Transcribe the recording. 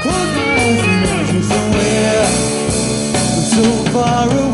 Close my eyes and imagine somewhere so far away.